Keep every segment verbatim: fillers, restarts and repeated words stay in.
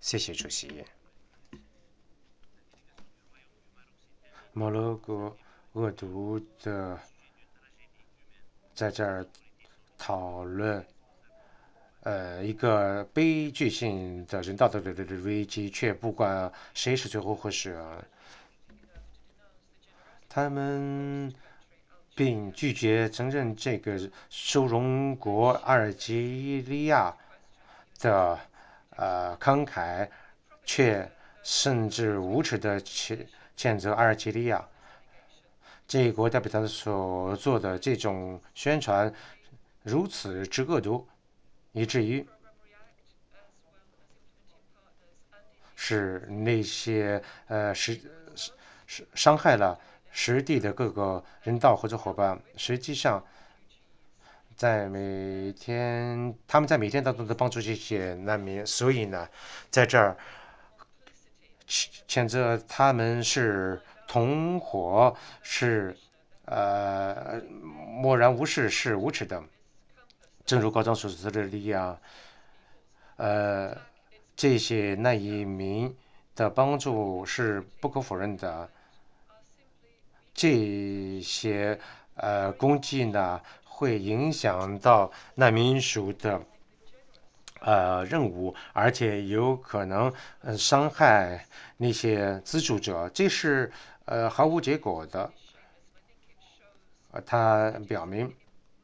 谢谢主席。摩洛哥恶毒的在这儿讨论呃一个悲剧性的人道的危机，却不管谁是最后获胜。他们并拒绝承认这个收容国阿尔及利亚的呃慷慨，却甚至无耻地谴谴责阿尔及利亚。这一国代表团所做的这种宣传如此之恶毒，以至于使那些呃实伤害了实地的各个人道合作伙伴。实际上，在每天他们在每天当中都帮助这些难民，所以呢，在这儿谴责他们是同伙，是呃漠然无视，是无耻的。正如高中所说的一样，呃，这些难移民的帮助是不可否认的。这些呃攻击呢，会影响到难民署的呃任务，而且有可能呃伤害那些资助者，这是呃毫无结果的。呃，它表明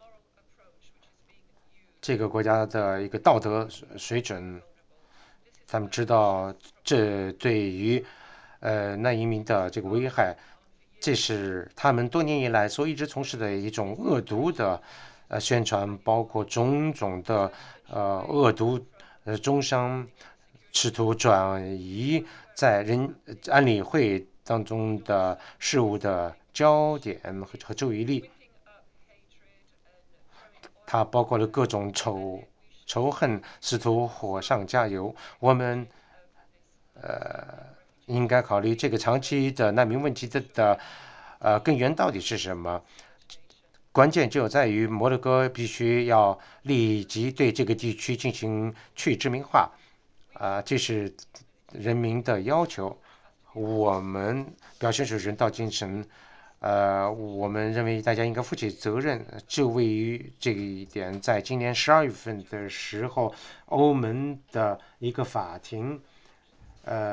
这个国家的一个道德水准，他们知道这对于呃难移民的这个危害，这是他们多年以来所一直从事的一种恶毒的呃宣传，包括种种的呃恶毒呃中伤，试图转移在人安理会当中的事务的焦点和和注意力。它包括了各种仇仇恨，试图火上加油。我们呃应该考虑这个长期的难民问题的的呃根源到底是什么？关键就在于摩洛哥必须要立即对这个地区进行去殖民化，啊、呃，这是人民的要求。我们表现出人道精神，呃，我们认为大家应该负起责任。就位于这一点，在今年十二月份的时候，欧盟的一个法庭，呃。